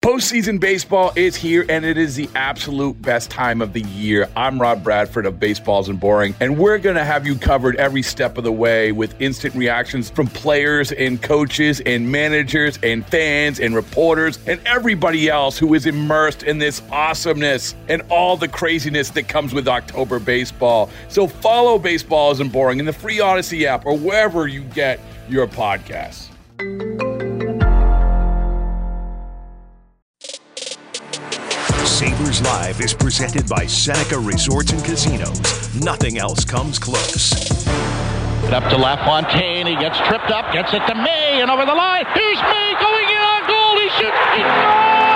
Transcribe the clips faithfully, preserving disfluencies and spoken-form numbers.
Postseason baseball is here, and it is the absolute best time of the year. I'm Rob Bradford of Baseball Isn't Boring, and we're going to have you covered every step of the way with instant reactions from players and coaches and managers and fans and reporters and everybody else who is immersed in this awesomeness and all the craziness that comes with October baseball. So follow Baseball Isn't Boring in the free Odyssey app or wherever you get your podcasts. Sabres Live is presented by Seneca Resorts and Casinos. Nothing else comes close. Up to LaFontaine. He gets tripped up, gets it to May, and over the line. Here's May going in on goal. He shoots. He goes!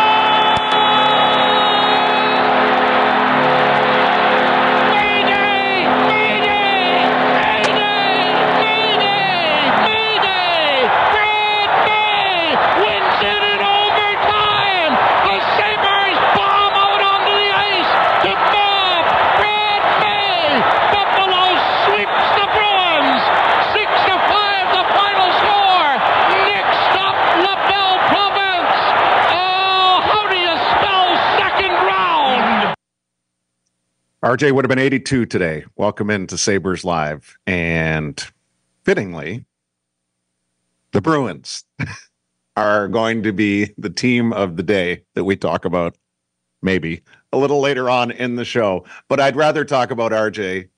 R J would have been eighty-two today. Welcome into Sabres Live. And fittingly, the Bruins are going to be the team of the day that we talk about maybe a little later on in the show. But I'd rather talk about R J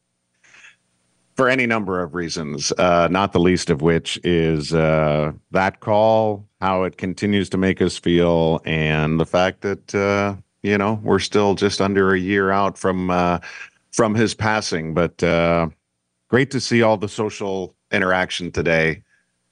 for any number of reasons, uh, not the least of which is uh, that call, how it continues to make us feel, and the fact that uh, you know, we're still just under a year out from uh, from his passing, but uh, great to see all the social interaction today,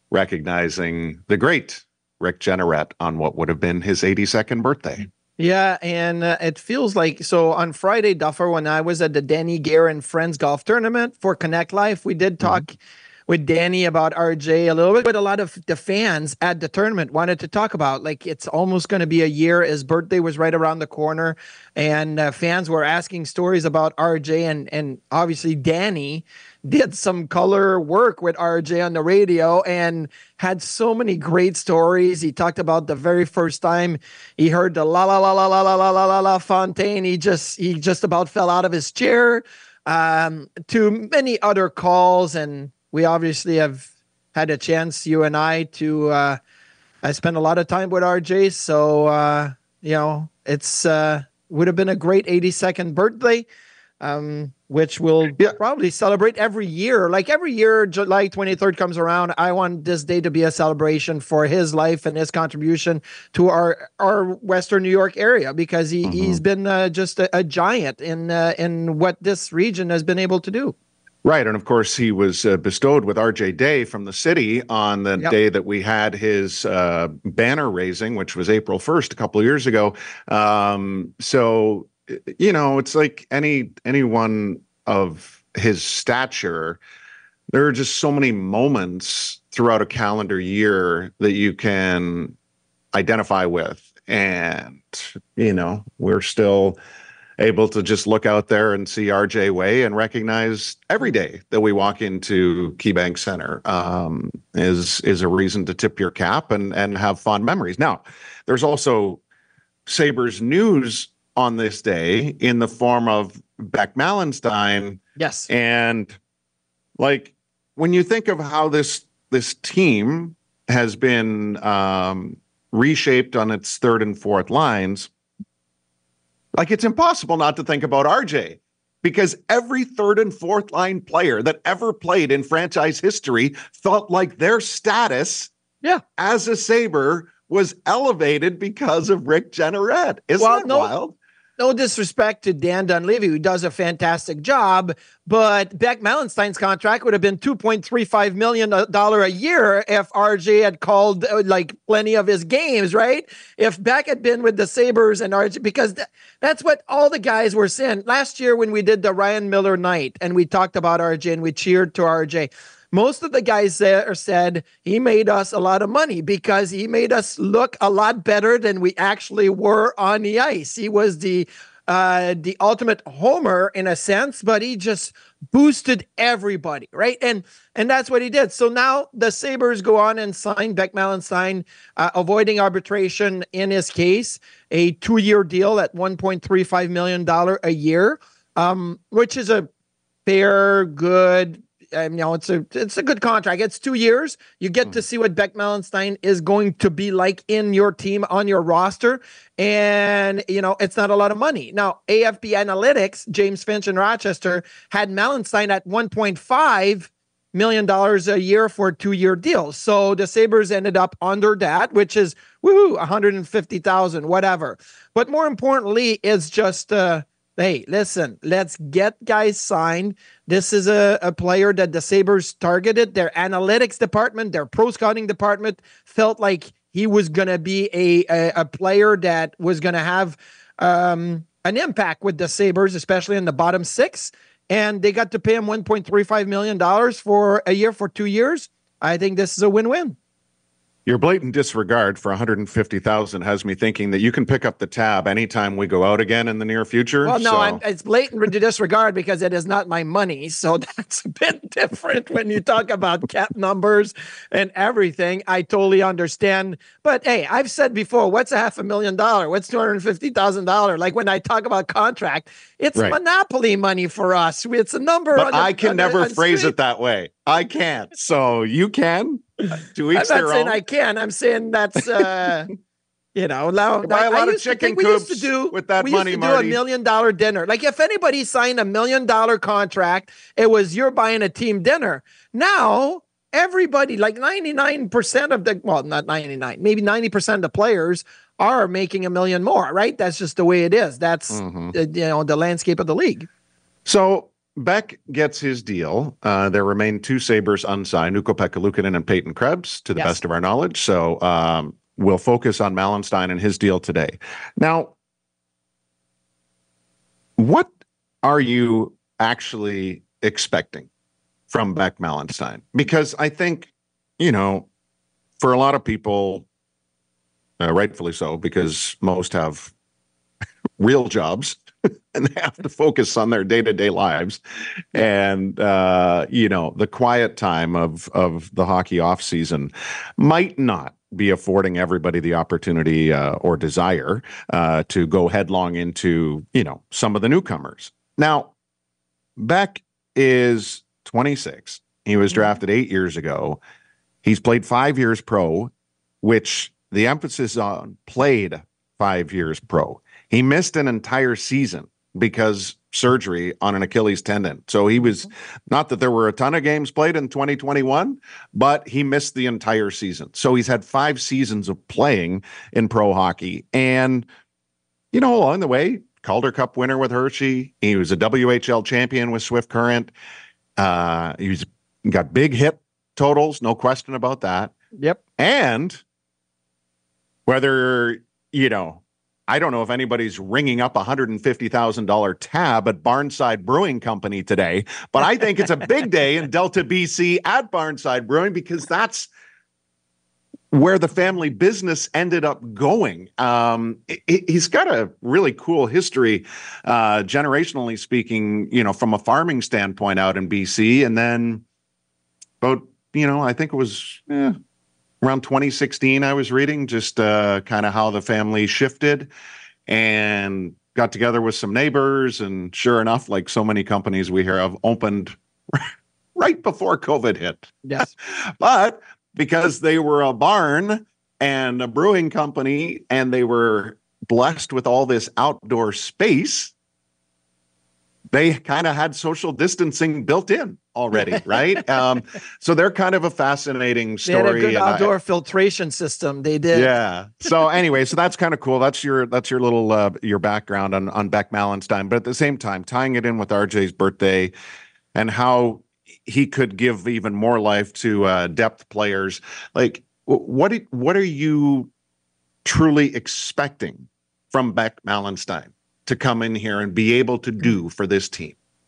recognizing the great Rick Jeanneret on what would have been his eighty-second birthday. Yeah, and uh, it feels like, so on Friday, Duffer, when I was at the Danny Guerin Friends Golf Tournament for Connect Life, we did talk mm-hmm. with Danny about R J a little bit, but a lot of the fans at the tournament wanted to talk about, like, it's almost going to be a year. His birthday was right around the corner, and uh, fans were asking stories about R J, and and obviously Danny did some color work with R J on the radio and had so many great stories. He talked about the very first time he heard the la la la la la la la la la la Fontaine. He just he just about fell out of his chair. Um, to many other calls, and we obviously have had a chance, you and I, to uh, I spent a lot of time with R J, so uh, you know it's uh, would have been a great eighty-second birthday. Um, which we'll yeah. probably celebrate every year. Like every year, July twenty-third comes around, I want this day to be a celebration for his life and his contribution to our our Western New York area, because he, mm-hmm. he's been uh, just a, a giant in uh, in what this region has been able to do. Right, and of course he was uh, bestowed with R J Day from the city on the yep. day that we had his uh, banner raising, which was April first, a couple of years ago. Um, so... You know, it's like any anyone of his stature, there are just so many moments throughout a calendar year that you can identify with. And, you know, we're still able to just look out there and see R J Way and recognize every day that we walk into KeyBank Center um, is is a reason to tip your cap and, and have fond memories. Now, there's also Sabres news on this day in the form of Beck Malenstein. Yes. And like, when you think of how this, this team has been um, reshaped on its third and fourth lines, like it's impossible not to think about R J, because every third and fourth line player that ever played in franchise history felt like their status yeah. as a Sabre was elevated because of Rick Jeanneret. Isn't well, that no, wild? No disrespect to Dan Dunleavy, who does a fantastic job, but Beck Malenstein's contract would have been two point three five million dollars a year if R J had called uh, like plenty of his games, right? If Beck had been with the Sabres and R J, because th- that's what all the guys were saying. Last year when we did the Ryan Miller night and we talked about R J and we cheered to R J, most of the guys there said he made us a lot of money because he made us look a lot better than we actually were on the ice. He was the uh, the ultimate homer in a sense, but he just boosted everybody, right? And and that's what he did. So now the Sabres go on and sign Beck Malenstyn, uh, avoiding arbitration in his case, a two-year deal at one point three five million dollars a year, um, which is a fair, good, um, you know, it's a it's a good contract. It's two years. You get mm. to see what Beck Malenstyn is going to be like in your team, on your roster. And, you know, it's not a lot of money. Now, A F P Analytics, James Finch in Rochester, had Malenstyn at one point five million dollars a year for a two-year deal. So the Sabres ended up under that, which is, woohoo, one hundred fifty thousand dollars, whatever. But more importantly, it's just... Uh, Hey, listen, let's get guys signed. This is a, a player that the Sabres targeted. Their analytics department, their pro scouting department felt like he was going to be a, a, a player that was going to have um, an impact with the Sabres, especially in the bottom six. And they got to pay him one point three five million dollars for a year for two years. I think this is a win-win. Your blatant disregard for one hundred fifty thousand dollars has me thinking that you can pick up the tab anytime we go out again in the near future. Well, no, so. I'm, it's blatant disregard because it is not my money. So that's a bit different when you talk about cap numbers and everything. I totally understand. But hey, I've said before, what's a half a million dollar? What's two hundred fifty thousand dollars? Like when I talk about contract, it's right. monopoly money for us. It's a number. But on I the, can on never the, phrase street. it that way. I can't. So you can. To each I'm not their saying own. I can. I'm saying that's, uh, you know, now buy a I lot of used to chicken think we used to coops do with that we money, used to Marty. do a million dollar dinner. Like if anybody signed a million dollar contract, it was you're buying a team dinner. Now everybody, like ninety-nine percent of the, well, not ninety-nine, maybe ninety percent of the players are making a million more, right? That's just the way it is. That's mm-hmm. uh, you know the landscape of the league. So. Beck gets his deal. Uh, there remain two Sabres unsigned, Ukko-Pekka Luukkonen and Peyton Krebs, to the yes. best of our knowledge. So um, we'll focus on Malenstyn and his deal today. Now, what are you actually expecting from Beck Malenstyn? Because I think, you know, for a lot of people, uh, rightfully so, because most have real jobs, and they have to focus on their day-to-day lives. And, uh, you know, the quiet time of, of the hockey off season might not be affording everybody the opportunity uh, or desire uh, to go headlong into, you know, some of the newcomers. Now, Beck is twenty-six. He was drafted eight years ago. He's played five years pro, which the emphasis on played five years pro. He missed an entire season because surgery on an Achilles tendon. So he was, not that there were a ton of games played in twenty twenty-one, but he missed the entire season. So he's had five seasons of playing in pro hockey. And, you know, along the way, Calder Cup winner with Hershey. He was a W H L champion with Swift Current. Uh, he's got big hit totals, no question about that. Yep. And whether, you know, I don't know if anybody's ringing up a one hundred fifty thousand dollars tab at Barnside Brewing Company today, but I think it's a big day in Delta, B C at Barnside Brewing because that's where the family business ended up going. Um, it, he's got a really cool history, uh, generationally speaking, you know, from a farming standpoint out in B C. And then about, you know, I think it was eh, around twenty sixteen, I was reading just uh, kind of how the family shifted and got together with some neighbors. And sure enough, like so many companies we hear of, opened right before COVID hit. Yes. But because they were a barn and a brewing company and they were blessed with all this outdoor space, they kind of had social distancing built in already, right? um, so they're kind of a fascinating story. They had a good outdoor I, filtration system. They did. Yeah. So anyway, so that's kind of cool. That's your that's your little uh, your background on on Beck Malenstyn. But at the same time, tying it in with R J's birthday and how he could give even more life to uh, depth players. Like, what what are you truly expecting from Beck Malenstyn to come in here and be able to do for this team?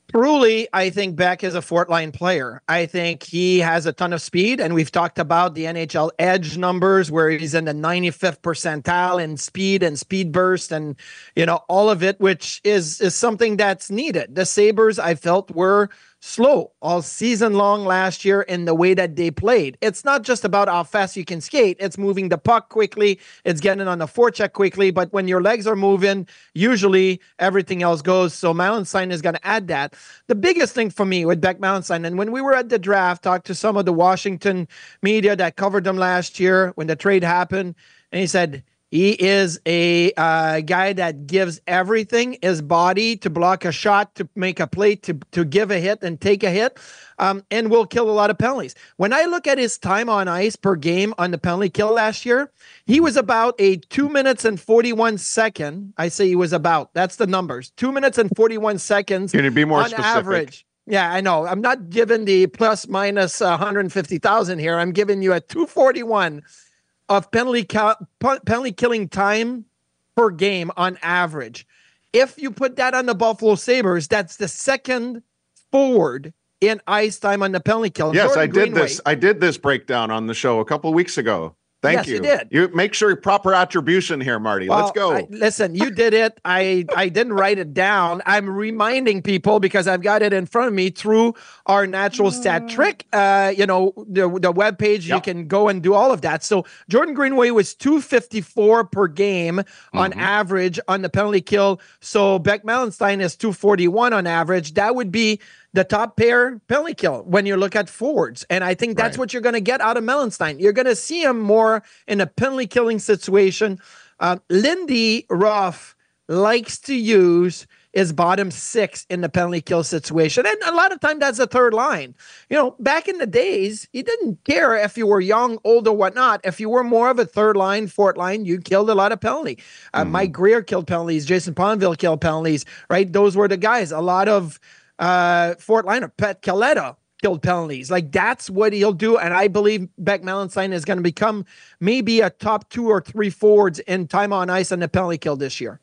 Truly, I think Beck is a fourth line player. I think he has a ton of speed, and we've talked about the N H L edge numbers where he's in the ninety-fifth percentile in speed and speed burst and, you know, all of it, which is, is something that's needed. The Sabres, I felt, were slow all season long last year in the way that they played. It's not just about how fast you can skate. It's moving the puck quickly. It's getting on the forecheck quickly. But when your legs are moving, usually everything else goes. So Malenstein is going to add that. The biggest thing for me with Beck Malenstein, and when we were at the draft, talked to some of the Washington media that covered them last year when the trade happened, and he said, he is a uh, guy that gives everything, his body to block a shot, to make a play, to, to give a hit and take a hit, um, and will kill a lot of penalties. When I look at his time on ice per game on the penalty kill last year, he was about a two minutes and forty-one second. I say he was about. That's the numbers. Two minutes and forty-one seconds Can you be more on specific? Average. Yeah, I know. I'm not giving the plus minus one hundred fifty thousand here. I'm giving you a two forty-one of penalty ca- penalty killing time per game on average. If you put that on the Buffalo Sabres, that's the second forward in ice time on the penalty kill. Yes, Jordan I did Greenway, this. I did this breakdown on the show a couple of weeks ago. Thank Yes, you. you did. You make sure proper attribution here, Marty. Well, Let's go. I, listen, you did it. I, I didn't write it down. I'm reminding people because I've got it in front of me through our natural stat trick. Uh, you know, the, the webpage, Yep. you can go and do all of that. So Jordan Greenway was two fifty-four per game on Mm-hmm. average on the penalty kill. So Beck Malenstein is two forty-one on average. That would be the top pair penalty kill when you look at forwards. And I think that's Right. what you're going to get out of Malenstein. You're going to see him more in a penalty killing situation. Uh, Lindy Ruff likes to use his bottom six in the penalty kill situation. And a lot of time that's the third line. You know, back in the days, he didn't care if you were young, old, or whatnot. If you were more of a third line, fourth line, you killed a lot of penalty. Uh, Mm-hmm. Mike Greer killed penalties. Jason Ponville killed penalties, right? Those were the guys. A lot of uh, fourth liner, Pat Caletta, killed penalties. Like, that's what he'll do. And I believe Beck Malenstein is going to become maybe a top two or three forwards in time on ice on the penalty kill this year.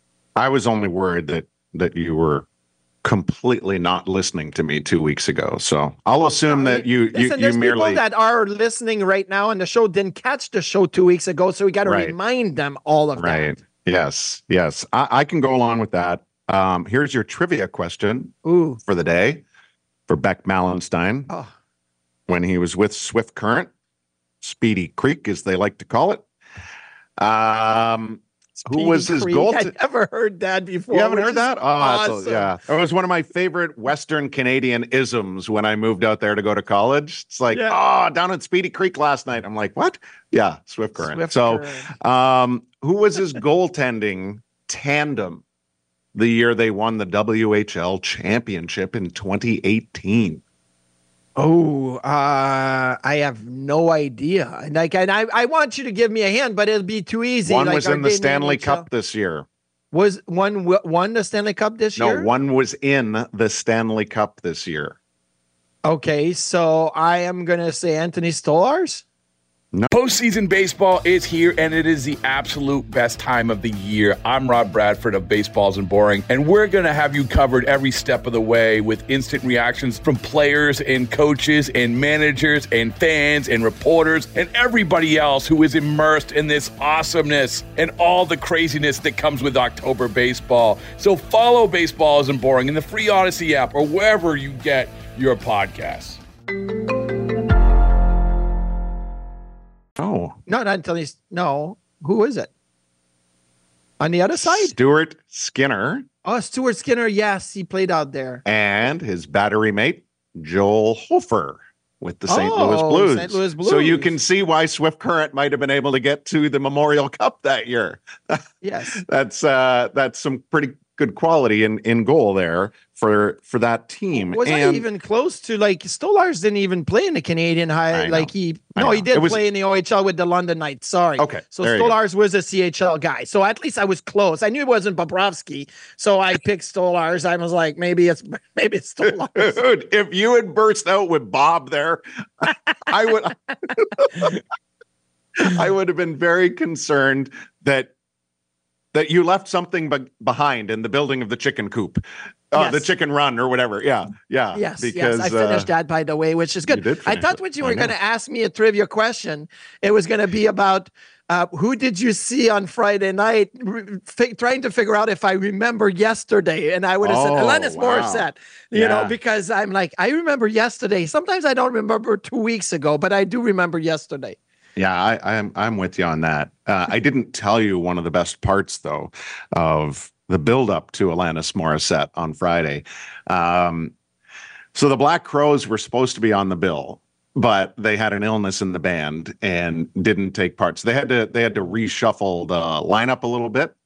I was only worried that that you were completely not listening to me two weeks ago. So I'll assume that you Listen, you, you there's merely people that are listening right now and the show didn't catch the show two weeks ago. So we got to Right. remind them all of right. Yes, yes. I, I can go along with that. Um, here's your trivia question that. Ooh. for the day for Beck Malenstein. Oh. When he was with Swift Current, Speedy Creek, as they like to call it. Um, who was his Creek. goal? I never heard that before. You haven't which heard is that? Oh, that's a- awesome. yeah. It was one of my favorite Western Canadian isms when I moved out there to go to college. It's like, Yeah. oh, down at Speedy Creek last night. I'm like, what? Yeah, Swift Current. Swift so, Current. um, who was his goaltending tandem the year they won the W H L championship in twenty eighteen? Oh, uh, I have no idea. And like, and I, I want you to give me a hint, but it'll be too easy. One like, was are in the they Stanley N H L? Cup this year. Was one w- won the Stanley Cup this No, year? one was in the Stanley Cup this year. Okay, so I am gonna say Anthony Stolarz. Postseason baseball is here, and it is the absolute best time of the year. I'm Rob Bradford of Baseballs and Boring, and we're going to have you covered every step of the way with instant reactions from players and coaches and managers and fans and reporters and everybody else who is immersed in this awesomeness and all the craziness that comes with October baseball. So follow Baseballs and Boring in the free Odyssey app or wherever you get your podcasts. Oh, No, not Anthony. No, who is it? On the other side? Stuart Skinner Oh, Stuart Skinner. Yes, he played out there. and his battery mate, Joel Hofer, with the Saint Oh, Louis Blues. Saint Louis So you Blues. can see why Swift Current might have been able to get to the Memorial Cup that year. Yes. That's uh, that's some pretty good quality in, in goal there for for that team. Was I and even close to like Stolarz didn't even play in the Canadian High? I know. Like he I no, know. he did It was- play in the O H L with the London Knights. Sorry. Okay, So there you go. Stolarz was a C H L guy. So at least I was close. I knew it wasn't Bobrovsky. So I picked Stolarz. I was like, maybe it's maybe it's Stolarz. dude, if you had burst out with Bob there, I would I would have been very concerned that that you left something be- behind in the building of the chicken coop. Oh, yes. the chicken run or whatever. Yeah, yeah. Yes, because, yes. I finished uh, that, by the way, which is good. You did I finish thought it. when you I were know. going to ask me a trivia question, it was going to be about uh, who did you see on Friday night, re- fi- trying to figure out if I remember yesterday. And I would have Oh, said Alanis wow. Morissette, you Yeah. know, because I'm like, I remember yesterday. Sometimes I don't remember two weeks ago, but I do remember yesterday. Yeah, I, I'm I'm with you on that. Uh, I didn't tell you one of the best parts though of the build up to Alanis Morissette on Friday. Um, so the Black Crowes were supposed to be on the bill, but they had an illness in the band and didn't take part. So they had to they had to reshuffle the lineup a little bit.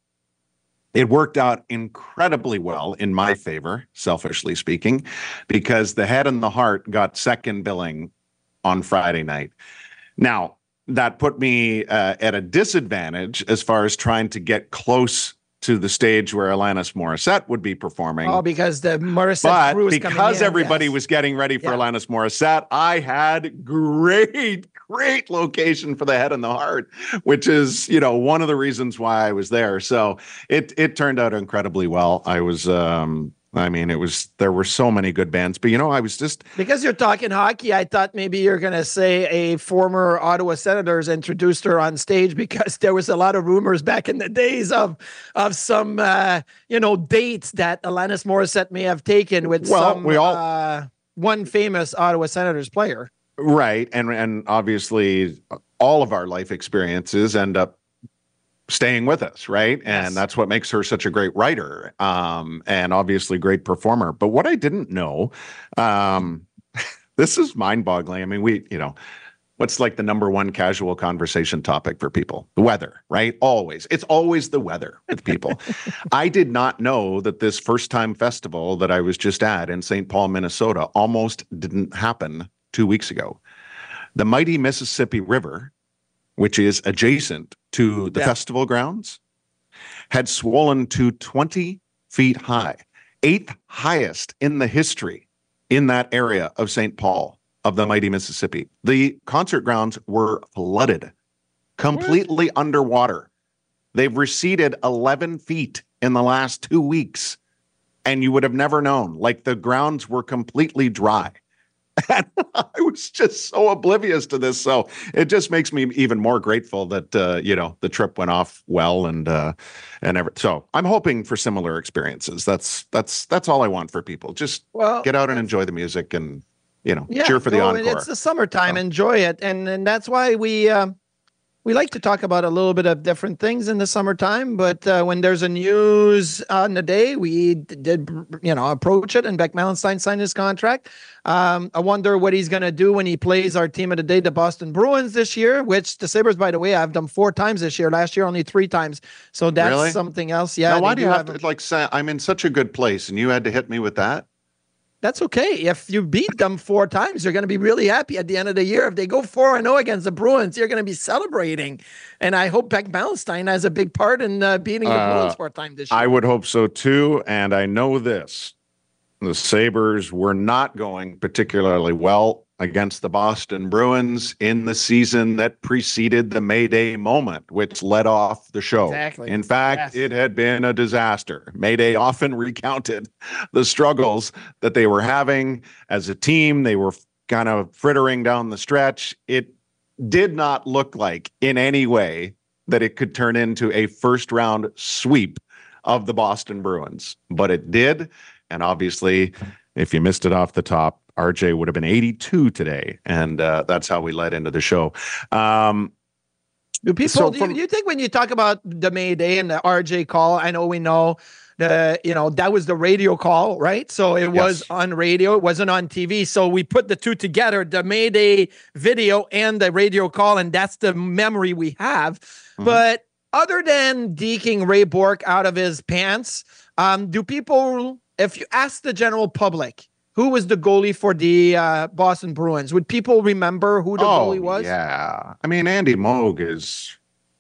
It worked out incredibly well in my favor, selfishly speaking, because the Head and the Heart got second billing on Friday night. Now, that put me uh, at a disadvantage as far as trying to get close to the stage where Alanis Morissette would be performing. Oh, because the Morissette But crew is coming because in, everybody yes. was getting ready for Yeah. Alanis Morissette, I had great, great location for the Head and the Heart, which is, you know, one of the reasons why I was there. So it it turned out incredibly well. I was, um, I mean, it was, there were so many good bands, but you know, I was just, Because you're talking hockey, I thought maybe you're going to say a former Ottawa Senators introduced her on stage, because there was a lot of rumors back in the days of of some, uh, you know, dates that Alanis Morissette may have taken with Well, some we all- uh, one famous Ottawa Senators player. right. And, and obviously all of our life experiences end up staying with us, right? And Yes. that's what makes her such a great writer, um, and obviously great performer. But what I didn't know, um, this is mind-boggling. I mean, we, you know, what's like the number one casual conversation topic for people? The weather, right? Always. It's always the weather with people. I did not know that this first-time festival that I was just at in Saint Paul, Minnesota, almost didn't happen two weeks ago. The mighty Mississippi River, which is adjacent to the Yeah. festival grounds, had swollen to twenty feet high, eighth highest in the history in that area of Saint Paul of the mighty Mississippi. The concert grounds were flooded, completely underwater. They've receded eleven feet in the last two weeks, and you would have never known. Like, the grounds were completely dry. And I was just so oblivious to this. So it just makes me even more grateful that, uh, you know, the trip went off well, and, uh, and ever. So I'm hoping for similar experiences. That's, that's, that's all I want for people. Just Well, get out and enjoy the music and, you know, Yeah, cheer for the no, and encore. It's the summertime. So. Enjoy it, and and that's why we um, we like to talk about a little bit of different things in the summertime. But uh, when there's a news on the day, we d- did you know approach it, and Beck Mallenstein signed his contract. Um, I wonder what he's going to do when he plays our team of the day, the Boston Bruins, this year. Which the Sabres, by the way, I've done four times this year. Last year, only three times. So that's Really? something else. Yeah. Now, why they do you have a- to, like, say, I'm in such a good place and you had to hit me with that? That's okay. If you beat them four times, you're going to be really happy at the end of the year. If they go four and zero against the Bruins, you're going to be celebrating. And I hope Beck Mallenstein has a big part in uh, beating the Uh, Bruins four times this year. I would hope so too. And I know this. The Sabres were not going particularly well against the Boston Bruins in the season that preceded the May Day moment, which led off the show. Exactly. In fact, Yes. it had been a disaster. May Day often recounted the struggles that they were having as a team. They were kind of frittering down the stretch. It did not look like in any way that it could turn into a first round sweep of the Boston Bruins, but it did. And obviously, if you missed it off the top, R J would have been eighty-two today. And uh, that's how we led into the show. Um, do people, so do, from- you, do you think when you talk about the May Day and the R J call, I know we know the, you know, that was the radio call, right? So it was Yes. on radio, it wasn't on T V. So we put the two together, the May Day video and the radio call, and that's the memory we have. Mm-hmm. But other than deking Ray Bork out of his pants, um, do people, if you ask the general public, who was the goalie for the uh, Boston Bruins, would people remember who the goalie was? Yeah. I mean, Andy Moog is,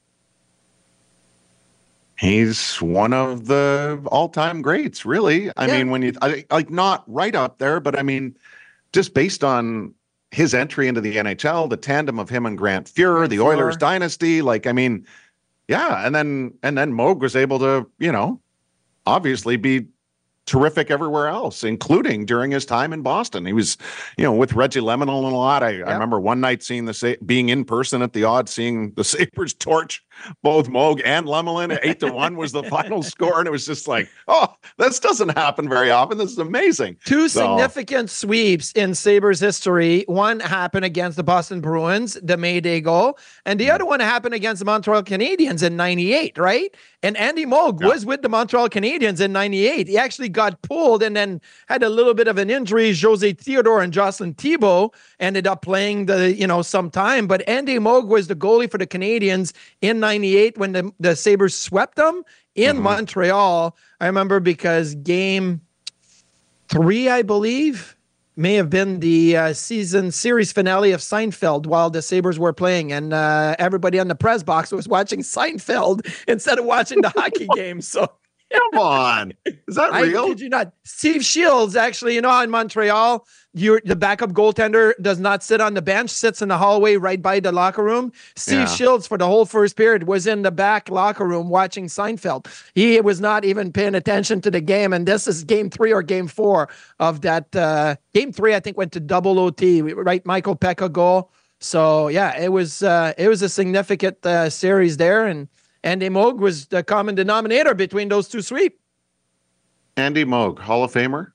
he's one of the all-time greats, really. I Yeah. mean, when you, I, like, not right up there, but I mean, just based on his entry into the N H L, the tandem of him and Grant Fuhr, Grant the Oilers Fuhr. dynasty, like, I mean, yeah. And then, and then Moog was able to, you know, obviously be terrific everywhere else, including during his time in Boston. He was, you know, with Reggie Lemonell and a lot. I, yep. I remember one night seeing the Sa- being in person at the Odd, seeing the Sabres torch both Moog and Lemelin. Eight to one was the final score, and it was just like, oh, this doesn't happen very often. This is amazing. Two so, significant sweeps in Sabres history. One happened against the Boston Bruins, the May Day goal, and the mm-hmm. other one happened against the Montreal Canadiens in ninety-eight, right? And Andy Moog yeah. was with the Montreal Canadiens in ninety-eight. He actually got pulled and then had a little bit of an injury. Jose Theodore and Jocelyn Thibault ended up playing the, you know, some time. But Andy Moog was the goalie for the Canadiens in ninety-eight when the, the Sabres swept them in mm-hmm. Montreal. I remember because game three, I believe, may have been the uh, season series finale of Seinfeld while the Sabres were playing, and uh, everybody on the press box was watching Seinfeld instead of watching the hockey game. So come on, is that real? I kid you not. Steve Shields, actually, you know, in Montreal, you're, the backup goaltender does not sit on the bench, sits in the hallway right by the locker room. Steve yeah. Shields, for the whole first period, was in the back locker room watching Seinfeld. He was not even paying attention to the game, and this is game three or game four of that. Uh, game three, I think, went to double O T, right? Michael Pekka goal. So, yeah, it was uh, it was a significant uh, series there, and Andy Moog was the common denominator between those two sweeps. Andy Moog, Hall of Famer?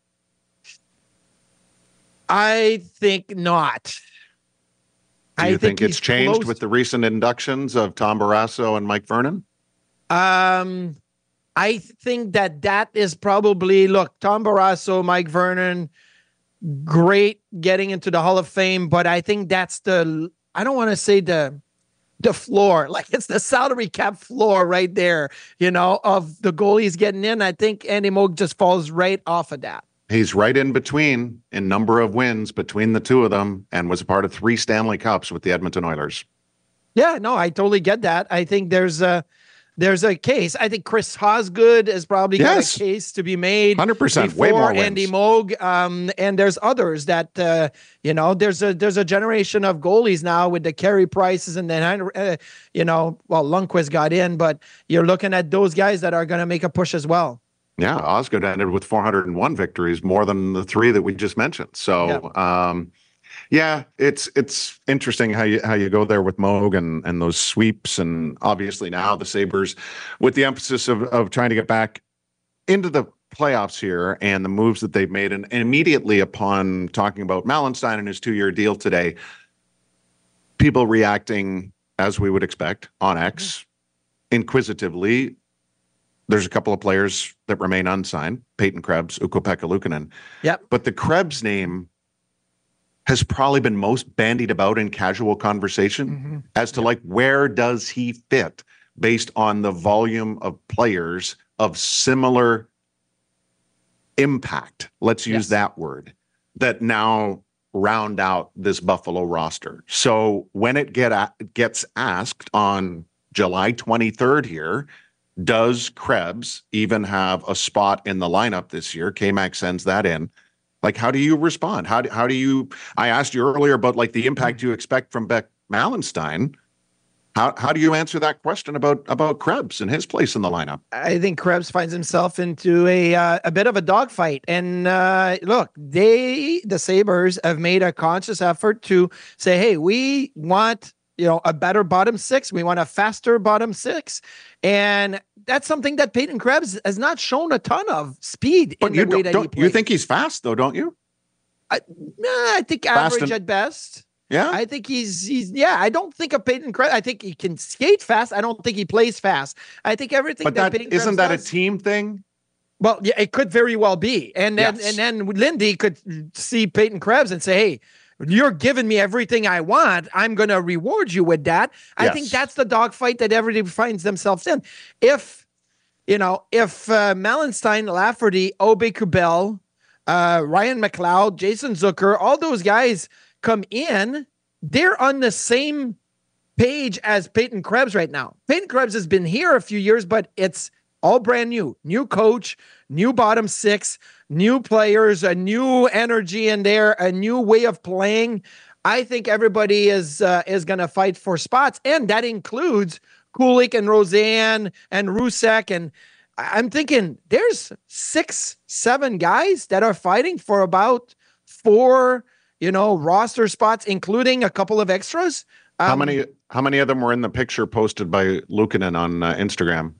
I think not. Do you I think, think it's changed close. with the recent inductions of Tom Barrasso and Mike Vernon? Um, I think that that is probably, look, Tom Barrasso, Mike Vernon, great getting into the Hall of Fame, but I think that's the, I don't want to say the, the floor, like it's the salary cap floor right there, you know, of the goalies getting in. I think Andy Moog just falls right off of that. He's right in between in number of wins between the two of them, and was a part of three Stanley Cups with the Edmonton Oilers. Yeah, no, I totally get that. I think there's a there's a case. I think Chris Osgood has probably yes. got a case to be made. one hundred percent, before way more wins. Andy Moog. Um, and there's others that uh, you know. There's a there's a generation of goalies now with the Carey Prices, and then uh, you know, well, Lundqvist got in, but you're looking at those guys that are going to make a push as well. Yeah, Osgood ended with four hundred one victories, more than the three that we just mentioned. So, yeah, um, yeah it's it's interesting how you how you go there with Moog and, and those sweeps, and obviously now the Sabres, with the emphasis of, of trying to get back into the playoffs here and the moves that they've made. And, and immediately upon talking about Malenstein and his two-year deal today, people reacting, as we would expect, on X, inquisitively. There's a couple of players that remain unsigned, Peyton Krebs, Ukko-Pekka Luukkonen. Yep. But the Krebs name has probably been most bandied about in casual conversation mm-hmm. as to yep. like, where does he fit based on the volume of players of similar impact, let's use yes. that word, that now round out this Buffalo roster. So when it get a- gets asked on July twenty-third here, does Krebs even have a spot in the lineup this year? K-Mac sends that in. Like, how do you respond? How do, how do you, I asked you earlier about like the impact you expect from Beck Malenstein. How how do you answer that question about, about Krebs and his place in the lineup? I think Krebs finds himself into a uh, a bit of a dogfight. And uh, look, they, the Sabres, have made a conscious effort to say, hey, we want, you know, a better bottom six. We want a faster bottom six. And that's something that Peyton Krebs has not shown a ton of speed but in you the way don't, that he plays. You think he's fast, though, don't you? I, nah, I think fast average and, at best. Yeah? I think he's, he's yeah, I don't think of Peyton Krebs. I think he can skate fast. I don't think he plays fast. I think everything but that, that Peyton isn't Krebs that does, a team thing? Well, yeah, it could very well be. And then, yes. and then Lindy could see Peyton Krebs and say, hey, you're giving me everything I want. I'm going to reward you with that. I yes. think that's the dogfight that everybody finds themselves in. If, you know, if uh, Malenstein, Lafferty, Aube-Kubel, uh, Ryan McLeod, Jason Zucker, all those guys come in, they're on the same page as Peyton Krebs right now. Peyton Krebs has been here a few years, but it's all brand new. New coach, new bottom six, new players, a new energy in there, a new way of playing. I think everybody is uh, is going to fight for spots, and that includes Kulich and Roseanne and Rusek. And I'm thinking there's six, seven guys that are fighting for about four, you know, roster spots, including a couple of extras. Um, how many? How many of them were in the picture posted by Luukkonen on uh, Instagram?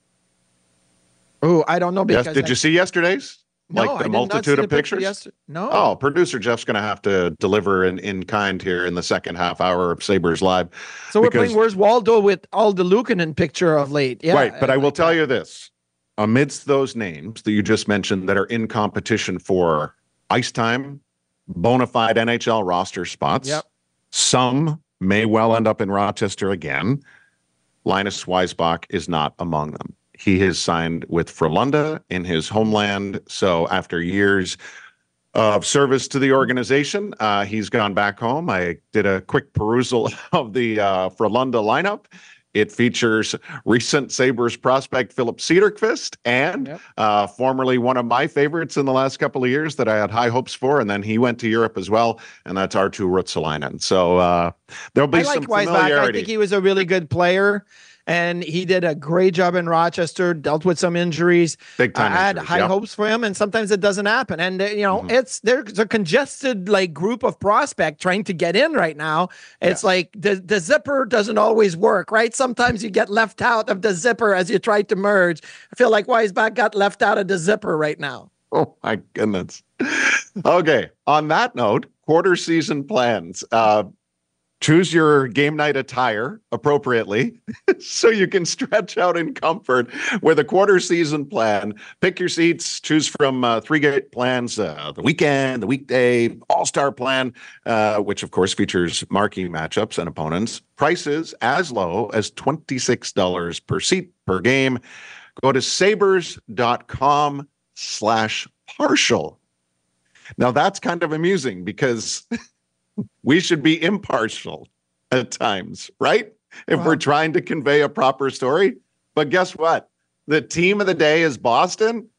Oh, I don't know. Because yes, did I, you see yesterday's? No, like the I did multitude not see of the picture pictures? yesterday. No. Oh, producer Jeff's going to have to deliver in, in kind here in the second half hour of Sabres Live. So we're playing Where's Waldo with all the Luukkonen picture of late. Yeah, right, but I, I will like tell that. you this. Amidst those names that you just mentioned that are in competition for ice time, bona fide N H L roster spots, yep. some may well end up in Rochester again. Linus Weisbach is not among them. He has signed with Frölunda in his homeland. So after years of service to the organization, uh, he's gone back home. I did a quick perusal of the uh, Frölunda lineup. It features recent Sabres prospect Philip Cederqvist and yep. uh, formerly one of my favorites in the last couple of years that I had high hopes for. And then he went to Europe as well. And that's Arttu Ruotsalainen. So uh, there'll be I some like familiarity. Weisbach. I think he was a really good player. And he did a great job in Rochester, dealt with some injuries. Big time I had injuries, high yep. hopes for him, and sometimes it doesn't happen. And, uh, you know, mm-hmm. it's there's a congested like group of prospect trying to get in right now. It's yeah. like the, the zipper doesn't always work, right? Sometimes you get left out of the zipper as you try to merge. I feel like Weisbach got left out of the zipper right now. Oh, my goodness. Okay, on that note, quarter season plans. Uh, Choose your game night attire appropriately so you can stretch out in comfort with a quarter season plan. Pick your seats, choose from uh, three great plans, uh, the weekend, the weekday, all-star plan, uh, which of course features marquee matchups and opponents. Prices as low as twenty-six dollars per seat per game. Go to sabres.com slash partial. Now that's kind of amusing because we should be impartial at times, right? If wow. we're trying to convey a proper story. But guess what? The team of the day is Boston.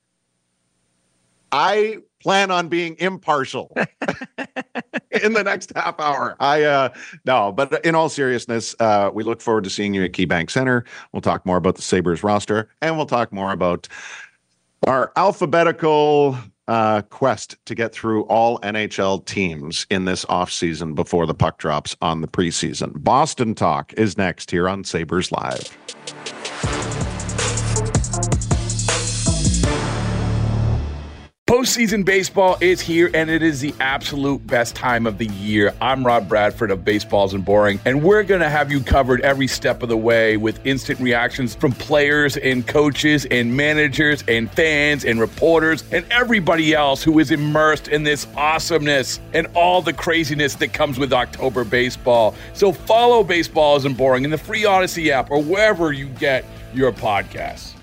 I plan on being impartial in the next half hour. I uh, no, but in all seriousness, uh, we look forward to seeing you at KeyBank Center. We'll talk more about the Sabres roster, and we'll talk more about our alphabetical Uh, quest to get through all N H L teams in this offseason before the puck drops on the preseason. Boston Talk is next here on Sabres Live. Postseason baseball is here, and it is the absolute best time of the year. I'm Rob Bradford of Baseballs and Boring, and we're going to have you covered every step of the way with instant reactions from players and coaches and managers and fans and reporters and everybody else who is immersed in this awesomeness and all the craziness that comes with October baseball. So follow Baseballs and Boring in the free Odyssey app or wherever you get your podcasts.